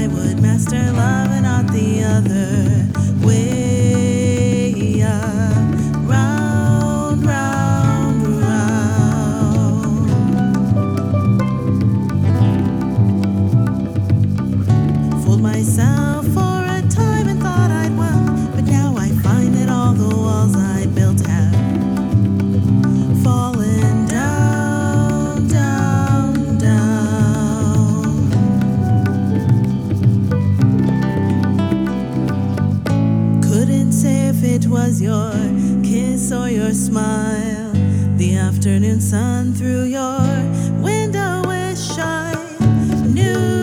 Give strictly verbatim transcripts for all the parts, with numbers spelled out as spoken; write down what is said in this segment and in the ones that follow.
I would master love and not the other way. Yeah. Round, round, round. Fooled myself for a time and thought I'd won, but now I find that all the walls I built have fallen down, down, down. Couldn't say if it was your kiss or your smile. The afternoon sun through your window wish I knew.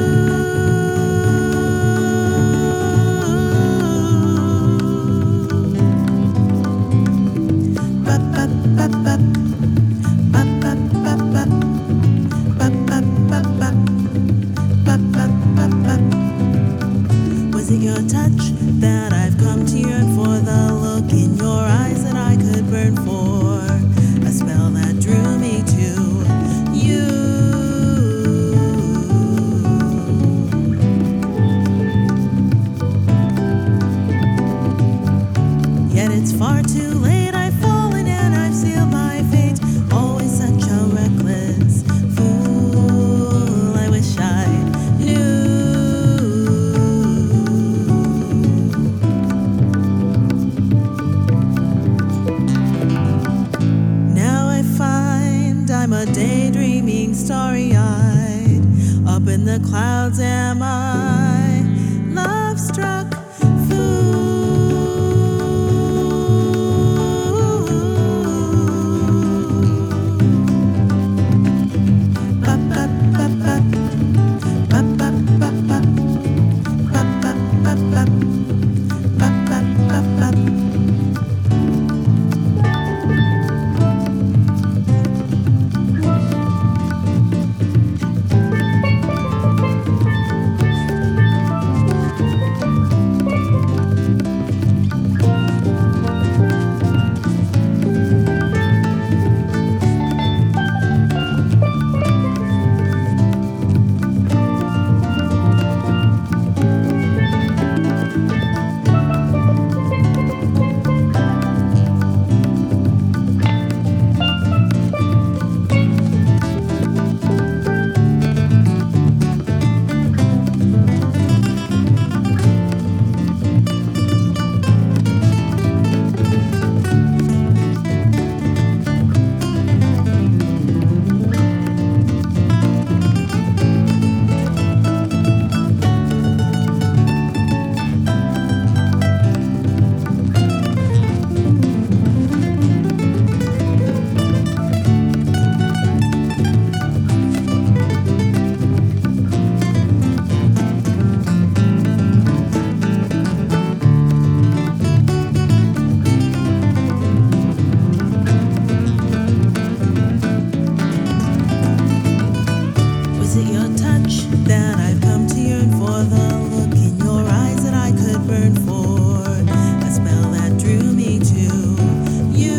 Was it your touch that I've come to yearn for? The look in your eyes that I could burn for? A spell that drew me to you. Yet it's far too late. I've fallen and I've sealed my fate. Always such a reckless fool. I wish I knew. I'm a daydreaming, starry-eyed. Up in the clouds am I, love-struck fool. Was it your touch that I've come to yearn for? The look in your eyes that I could burn for? A spell that drew me to you.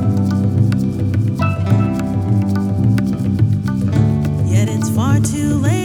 Yet it's far too late.